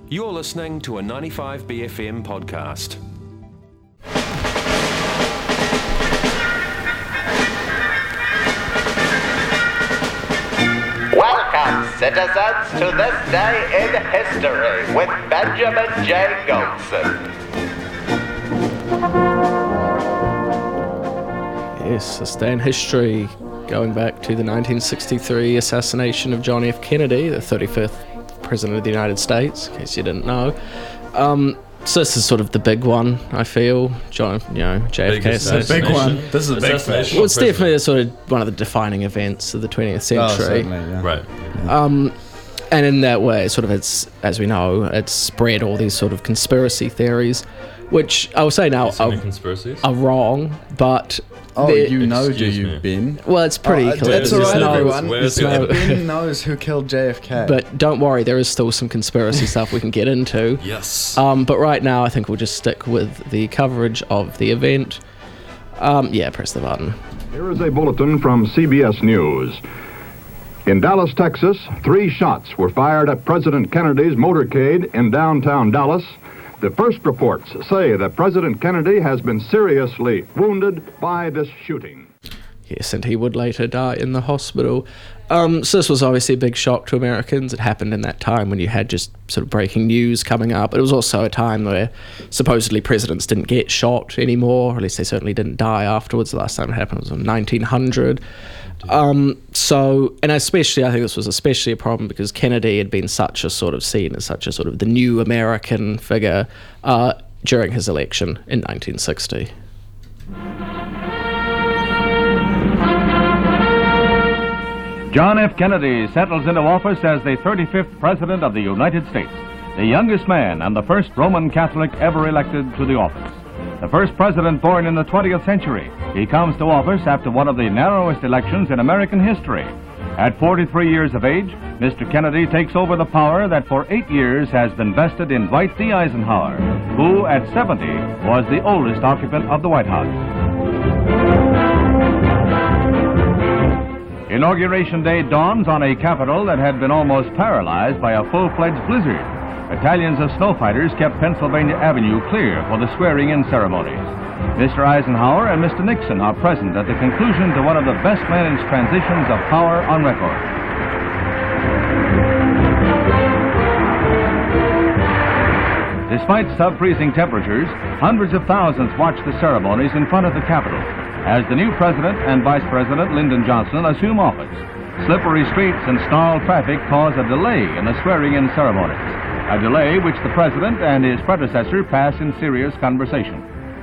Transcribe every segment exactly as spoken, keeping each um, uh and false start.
You're listening to a ninety-five B F M podcast. Welcome, citizens, to this day in history with Benjamin J. Goldson. Yes, this day in history, going back to the nineteen sixty-three assassination of John F. Kennedy, the thirty-fifth President of the United States, in case you didn't know. Um, so this is sort of the big one, I feel. John, you know, J F K assassination. Big one. This is a big fish. Well, it's definitely a sort of one of the defining events of the twentieth century. Oh, certainly, yeah. Right. Um, and in that way, sort of, it's, as we know, it's spread all these sort of conspiracy theories, which I will say now So many are, conspiracies? are wrong, but Oh, they're- you know, do Excuse you, me. Ben? well, it's pretty Oh, clear. that's There's all right, no- everyone. Where's there's no- Ben knows who killed J F K. But don't worry, there is still some conspiracy stuff we can get into. Yes. Um, but right now, I think we'll just stick with the coverage of the event. Um, yeah, press the button. Here is a bulletin from C B S News. In Dallas, Texas, three shots were fired at President Kennedy's motorcade in downtown Dallas. The first reports say that President Kennedy has been seriously wounded by this shooting. Yes, and he would later die in the hospital. Um, so this was obviously a big shock to Americans. It happened in that time when you had just sort of breaking news coming up. It was also a time where supposedly presidents didn't get shot anymore, or at least they certainly didn't die afterwards. The last time it happened was in nineteen hundred. Um, so, and especially, I think this was especially a problem because Kennedy had been such a sort of seen as such a sort of the new American figure uh, during his election in nineteen sixty. John F. Kennedy settles into office as the thirty-fifth President of the United States, the youngest man and the first Roman Catholic ever elected to the office. The first president born in the twentieth century, he comes to office after one of the narrowest elections in American history. At forty-three years of age, Mister Kennedy takes over the power that for eight years has been vested in Dwight D. Eisenhower, who at seventy was the oldest occupant of the White House. Inauguration Day dawns on a Capitol that had been almost paralyzed by a full-fledged blizzard. Battalions of snow fighters kept Pennsylvania Avenue clear for the swearing-in ceremonies. Mister Eisenhower and Mister Nixon are present at the conclusion to one of the best managed transitions of power on record. Despite sub-freezing temperatures, hundreds of thousands watched the ceremonies in front of the Capitol as the new President and Vice President Lyndon Johnson assume office. Slippery streets and snarled traffic cause a delay in the swearing-in ceremonies, a delay which the President and his predecessor pass in serious conversation.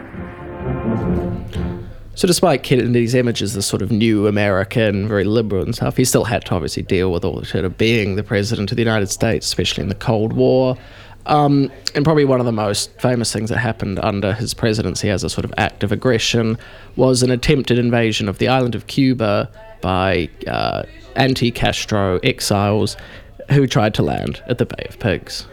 So despite Kennedy's image as this sort of new American, very liberal and stuff, he still had to obviously deal with all the sort of being the President of the United States, especially in the Cold War. Um, and probably one of the most famous things that happened under his presidency as a sort of act of aggression was an attempted invasion of the island of Cuba by uh, anti-Castro exiles who tried to land at the Bay of Pigs.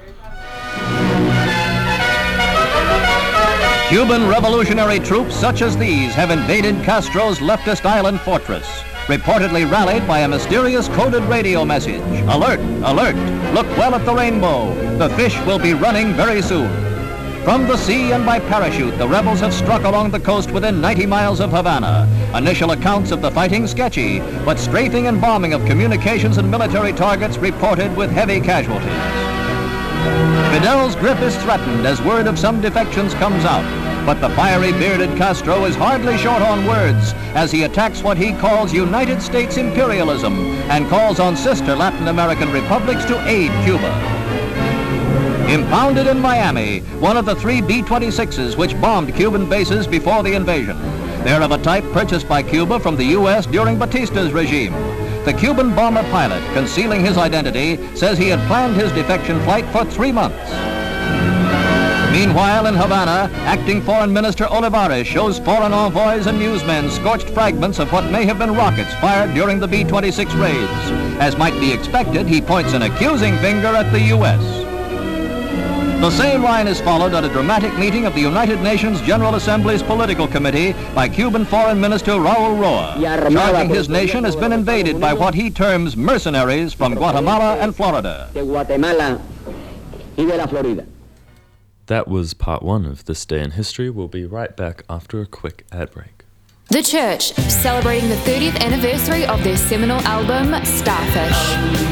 Cuban revolutionary troops such as these have invaded Castro's leftist island fortress, reportedly rallied by a mysterious coded radio message. Alert, alert, look well at the rainbow. The fish will be running very soon. From the sea and by parachute, the rebels have struck along the coast within ninety miles of Havana. Initial accounts of the fighting sketchy, but strafing and bombing of communications and military targets reported with heavy casualties. Fidel's grip is threatened as word of some defections comes out. But the fiery bearded Castro is hardly short on words as he attacks what he calls United States imperialism and calls on sister Latin American republics to aid Cuba. Impounded in Miami, one of the three B twenty-sixes which bombed Cuban bases before the invasion. They're of a type purchased by Cuba from the U S during Batista's regime. The Cuban bomber pilot, concealing his identity, says he had planned his defection flight for three months. Meanwhile, in Havana, acting Foreign Minister Olivares shows foreign envoys and newsmen scorched fragments of what may have been rockets fired during the B twenty-six raids. As might be expected, he points an accusing finger at the U S. The same line is followed at a dramatic meeting of the United Nations General Assembly's Political Committee by Cuban Foreign Minister Raul Roa, charging his nation has been invaded by what he terms mercenaries from Guatemala and Florida. y de la Florida. That was part one of This Day in History. We'll be right back after a quick ad break. The Church, celebrating the thirtieth anniversary of their seminal album, Starfish.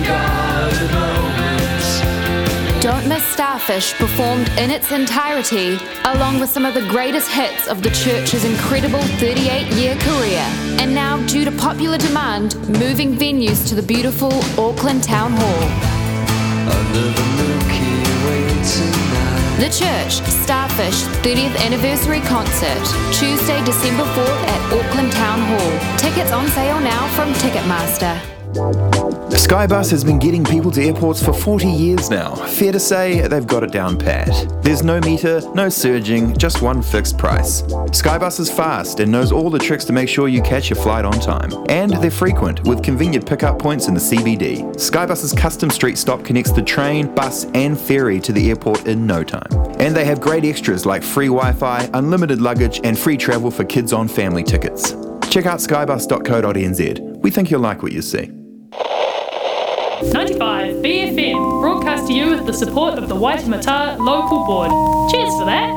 Don't Miss Starfish, performed in its entirety, along with some of the greatest hits of the Church's incredible thirty-eight-year career. And now, due to popular demand, moving venues to the beautiful Auckland Town Hall. Under the Milky Way tonight. The Church, Starfish, thirtieth Anniversary Concert, Tuesday, December fourth at Auckland Town Hall. Tickets on sale now from Ticketmaster. Skybus has been getting people to airports for forty years now. Fair to say, they've got it down pat. There's no meter, no surging, just one fixed price. Skybus is fast and knows all the tricks to make sure you catch your flight on time. And they're frequent, with convenient pickup points in the C B D. Skybus's custom street stop connects the train, bus and ferry to the airport in no time. And they have great extras like free Wi-Fi, unlimited luggage and free travel for kids on family tickets. Check out skybus dot co dot n z. We think you'll like what you see. ninety-five B F M, broadcast to you with the support of the Waitemata Local Board. Cheers for that.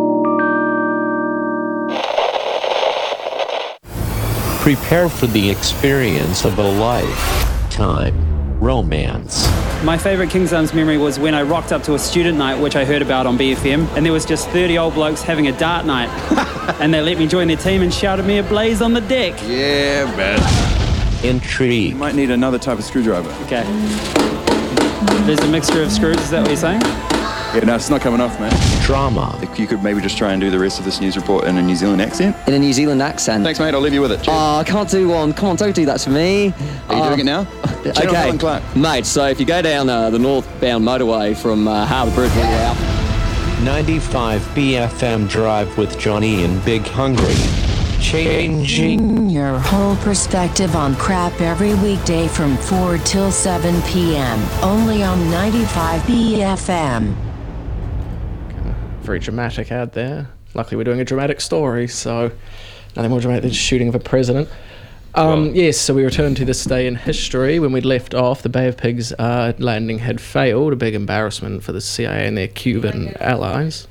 Prepare for the experience of a lifetime romance. My favourite King's Arms memory was when I rocked up to a student night, which I heard about on B F M, and there was just thirty old blokes having a dart night. And they let me join their team and shouted me ablaze on the deck. Yeah, man. Intrigue. You might need another type of screwdriver. Okay. There's a mixture of screws, is that what you're saying? Yeah, no, it's not coming off, man. Drama. I think you could maybe just try and do the rest of this news report in a New Zealand accent. In a New Zealand accent? Thanks, mate. I'll leave you with it. Cheers. Oh, I can't do one. Come on, don't do that to me. Are you uh, doing it now? Okay. Helen Clark. Mate, so if you go down uh, the northbound motorway from uh, Harbour Bridge, out. ninety-five B F M Drive with Johnny and Big Hungry. Changing your whole perspective on crap every weekday from four till seven p.m. Only on ninety-five B F M. Very dramatic ad there. Luckily we're doing a dramatic story, so nothing more dramatic than the shooting of a president. Um, well, yes, so we return to this day in history. When we'd left off, the Bay of Pigs uh, landing had failed, a big embarrassment for the C I A and their Cuban allies.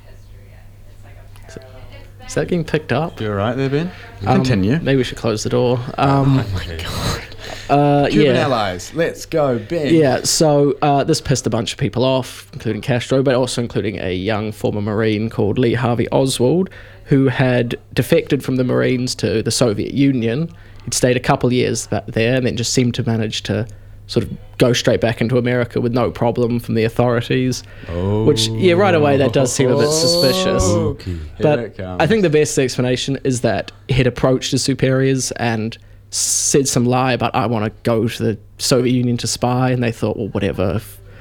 Is that getting picked up? You alright there, Ben? Um, Continue. Maybe we should close the door. Um, oh my god. Uh, Cuban yeah. allies, let's go, Ben. Yeah, so uh, this pissed a bunch of people off, including Castro, but also including a young former Marine called Lee Harvey Oswald, who had defected from the Marines to the Soviet Union. He'd stayed a couple of years back there and then just seemed to manage to sort of go straight back into America with no problem from the authorities. Oh. Which, yeah, right away that does seem a bit suspicious. Okay. But I think the best explanation is that he'd approached his superiors and said some lie about, I want to go to the Soviet Union to spy, and they thought, well, whatever.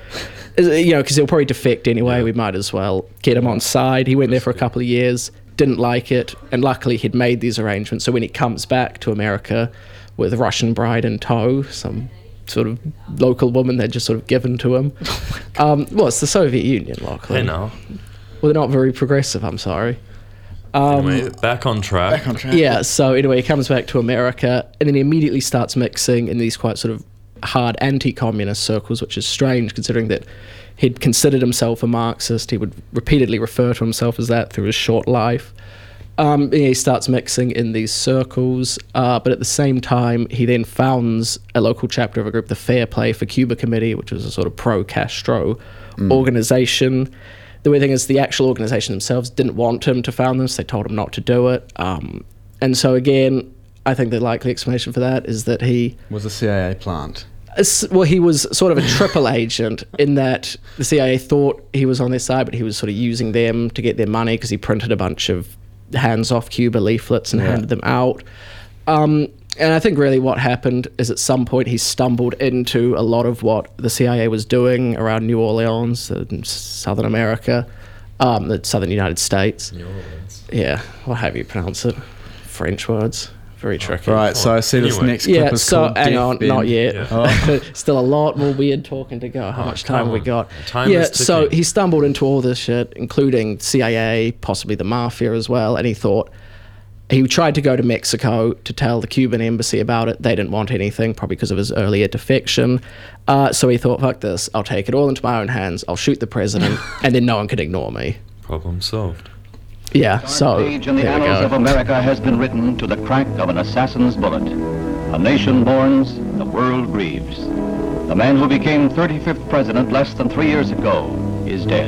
You know, because he'll probably defect anyway, yeah. We might as well get him on side. He went there for a couple of years, didn't like it, and luckily he'd made these arrangements. So when he comes back to America with a Russian bride in tow, some sort of local woman they'd just sort of given to him. um, well, it's the Soviet Union, Lachlan. Hey, now. Well, they're not very progressive, I'm sorry. Um, anyway, back on track. Back on track. Yeah, so anyway, he comes back to America, and then he immediately starts mixing in these quite sort of hard anti-communist circles, which is strange considering that he'd considered himself a Marxist. He would repeatedly refer to himself as that through his short life. Um, yeah, he starts mixing in these circles, uh, but at the same time, he then founds a local chapter of a group, the Fair Play for Cuba Committee, which was a sort of pro-Castro mm. organization. The weird thing is the actual organization themselves didn't want him to found this. They told him not to do it. Um, and so again, I think the likely explanation for that is that he... was a C I A plant. Well, he was sort of a triple agent in that the C I A thought he was on their side, but he was sort of using them to get their money because he printed a bunch of hands-off Cuba leaflets and yeah. handed them out. Um, and I think really what happened is at some point he stumbled into a lot of what the C I A was doing around New Orleans, in Southern America, um, the Southern United States. New Orleans. Yeah, or however you pronounce it. French words. Very tricky. Oh, right, so I see this anyway. next clip yeah, is so called hang Death on, Bin. not yet. Yeah. Oh. Still a lot more weird talking to go. How Oh, much time come we on. got? Time yeah, is ticking. so he stumbled into all this shit, including C I A, possibly the mafia as well, and he thought, He tried to go to Mexico to tell the Cuban embassy about it. They didn't want anything, probably because of his earlier defection. Uh, so he thought, fuck this, I'll take it all into my own hands, I'll shoot the president, and then no one can ignore me. Problem solved. Yeah, so page in the there we annals go. of America has been written to the crack of an assassin's bullet. A nation mourns, the world grieves. The man who became thirty-fifth president less than three years ago is dead.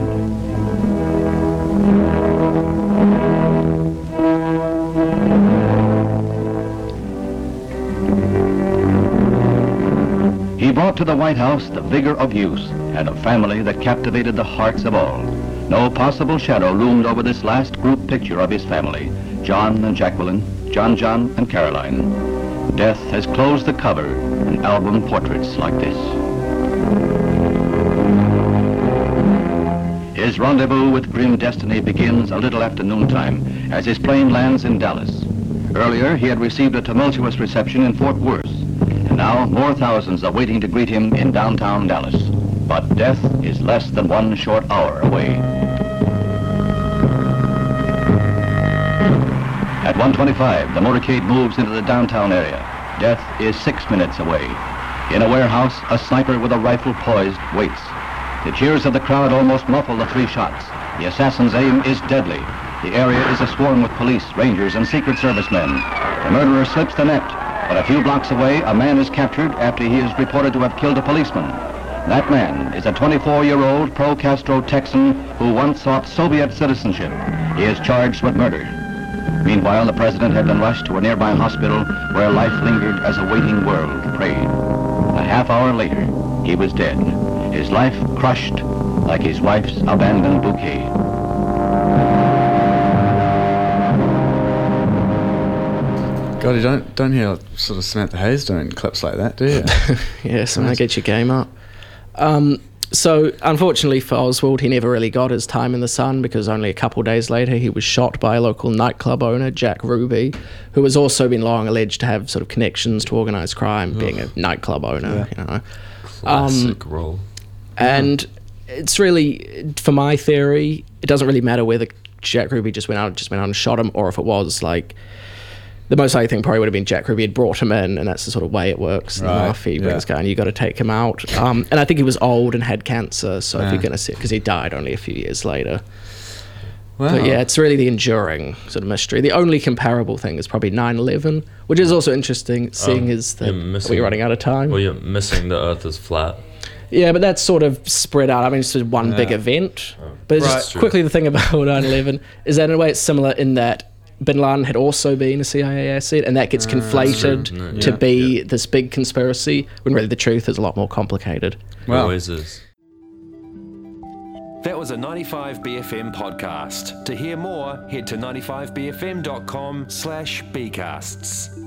He brought to the White House the vigor of youth and a family that captivated the hearts of all. No possible shadow loomed over this last group picture of his family, John and Jacqueline, John John and Caroline. Death has closed the cover in album portraits like this. His rendezvous with grim destiny begins a little after noontime as his plane lands in Dallas. Earlier, he had received a tumultuous reception in Fort Worth. And now more thousands are waiting to greet him in downtown Dallas. But death is less than one short hour away. At one twenty-five, the motorcade moves into the downtown area. Death is six minutes away. In a warehouse, a sniper with a rifle poised waits. The cheers of the crowd almost muffle the three shots. The assassin's aim is deadly. The area is aswarm with police, rangers, and Secret Service men. The murderer slips the net, but a few blocks away, a man is captured after he is reported to have killed a policeman. That man is a twenty-four-year-old pro-Castro Texan who once sought Soviet citizenship. He is charged with murder. Meanwhile, the president had been rushed to a nearby hospital where life lingered as a waiting world prayed. A half hour later, he was dead, his life crushed like his wife's abandoned bouquet. God, you don't don't hear sort of Samantha Hayes doing clips like that, do you? Yeah, so I get your game up. Um, so, unfortunately for Oswald, he never really got his time in the sun because only a couple days later he was shot by a local nightclub owner, Jack Ruby, who has also been long alleged to have sort of connections to organised crime, Ugh. being a nightclub owner, yeah. you know. Classic um, role. And it's really, for my theory, it doesn't really matter whether Jack Ruby just went out just went out and shot him, or if it was like the most likely thing probably would have been Jack Ruby had brought him in, and that's the sort of way it works. Right, the mafia brings yeah. going, you got to take him out. Um, and I think he was old and had cancer, so yeah. if you're going to see it, because he died only a few years later. Wow. But yeah, it's really the enduring sort of mystery. The only comparable thing is probably nine eleven, which is also interesting, seeing um, as that we're running out of time. Well, you're missing the Earth is flat. Yeah, but that's sort of spread out. I mean, it's just one yeah. big event. Oh, but right. just quickly, the thing about nine eleven is that in a way it's similar in that Bin Laden had also been a C I A asset, and that gets uh, conflated no, to yeah, be yeah. this big conspiracy, when really the truth is a lot more complicated. Well, it always is. That was a ninety-five B F M podcast. To hear more, head to ninety-five b f m dot com slash bcasts.